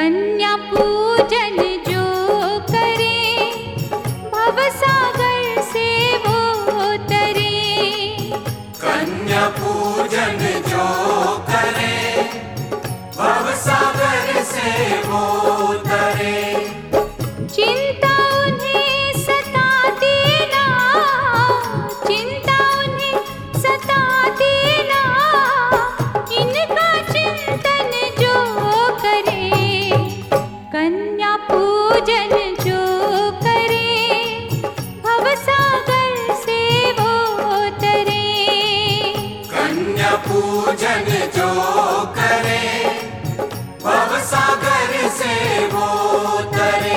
कन्या पूजन जो करे, भवसागर से वो तरे। कन्या पूजन जो करे, भवसागर से वो तरे। चिंता उन्हें सताती ना, चिंता उन्हें सताती ना, इनका चिंतन जो करे। कन्या पूजन जो करे, भवसागर से वो तरे। कन्या पूजन जो करे, भवसागर से वो तरे।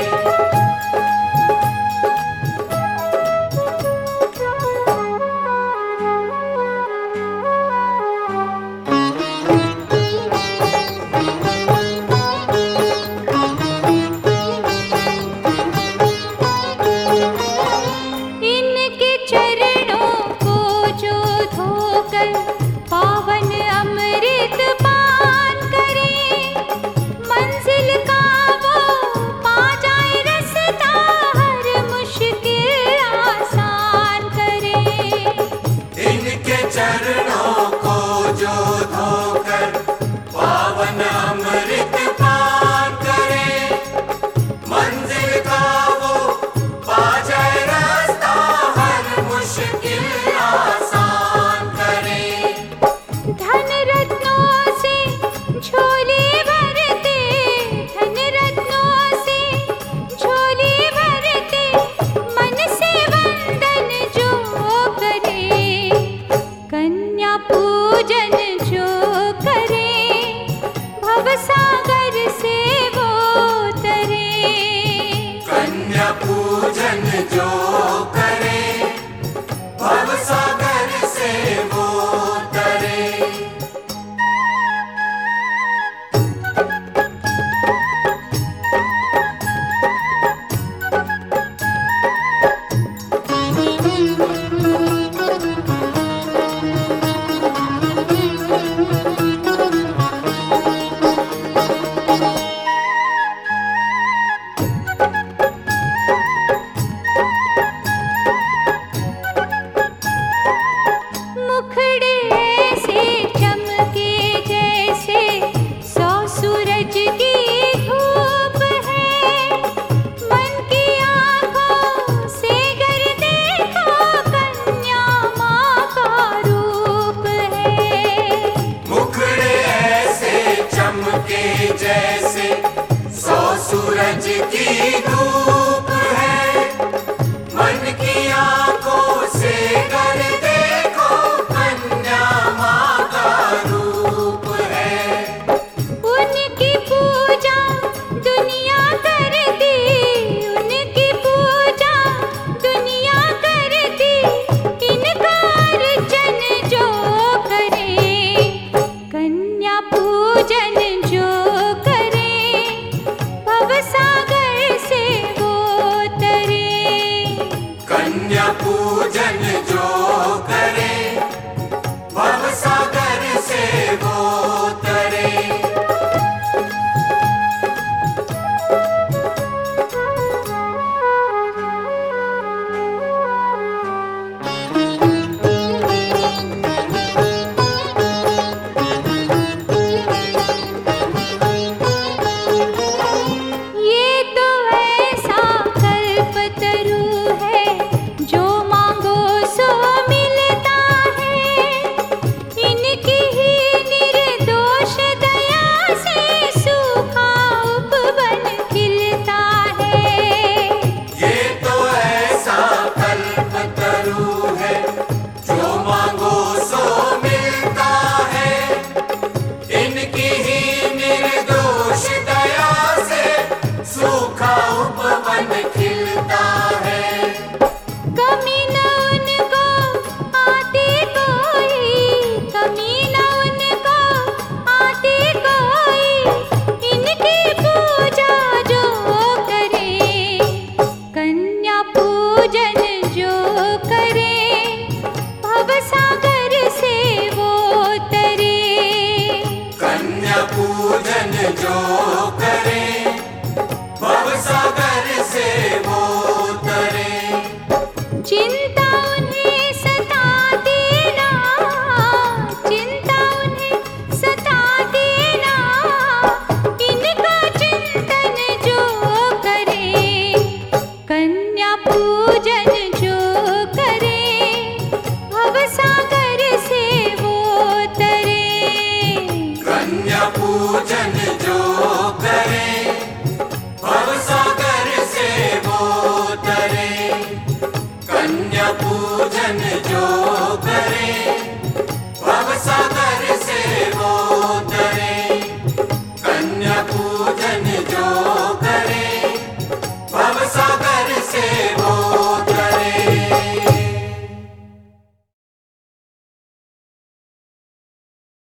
इनके चरणों को जो धोकर पावन अमृत पान करे, मंजिल का वो पा जाए रास्ता, हर मुश्किल आसान करे। इनके चरणों को जो धोकर पावन अमृत पान करे, मंजिल का वो पा जाए रास्ता, हर मुश्किल आसान करे। धन रत्नों से झोली भरते, धन रत्नों से झोली भरते, मन से वंदन जो करे। कन्या पूजन जो करे, भवसागर से वो तरे। कन्या पूजन जो करे, भवसागर से वो तरे। मुखड़े ऐसे चमके जैसे 100 सूरज की धूप है, मन की आँखों से गर देखो, कन्या माँ का रूप है। मुखड़े ऐसे चमके जैसे 100 सूरज की धूप